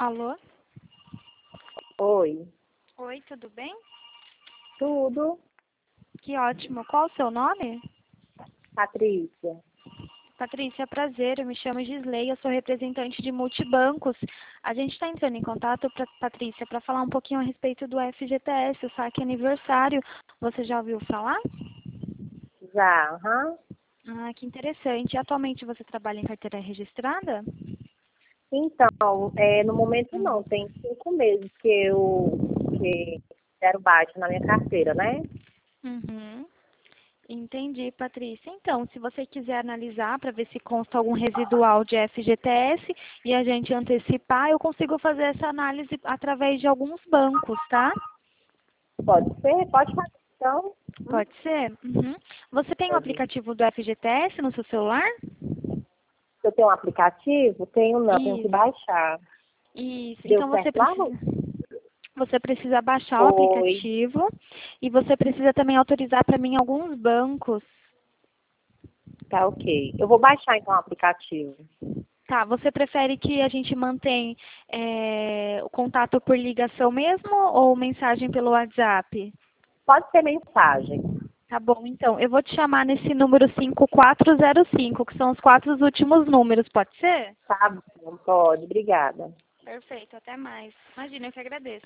Alô? Oi, Oi, tudo bem? tudo, Que ótimo. Qual o seu nome? Patrícia. Patrícia, prazer. Eu me chamo Gisley, eu sou representante de multibancos. A gente está entrando em contato, Patrícia, para falar um pouquinho a respeito do FGTS, o saque aniversário. Você já ouviu falar? Já, aham. Ah, que interessante. Atualmente você trabalha em carteira registrada? Então, no momento não, tem 5 meses que deram baixa na minha carteira, né? Uhum. Entendi, Patrícia. Então, se você quiser analisar para ver se consta algum residual de FGTS e a gente antecipar, eu consigo fazer essa análise através de alguns bancos, tá? Pode ser? Pode fazer, então? Pode ser? Uhum. Você tem o Pode. aplicativo do FGTS no seu celular? Eu tenho um aplicativo? Tenho não, tenho que Isso, baixar. isso. Deu Então certo lá, não? você precisa baixar o Oi, aplicativo e você precisa também autorizar para mim alguns bancos. tá ok. Eu vou baixar então o aplicativo. Tá, você prefere que a gente mantenha o contato por ligação mesmo ou mensagem pelo WhatsApp? Pode ser mensagem. Tá bom, então, eu vou te chamar nesse número 5405, que são os 4 últimos números, pode ser? Tá bom, pode, obrigada. Perfeito, até mais. Imagina, eu que agradeço.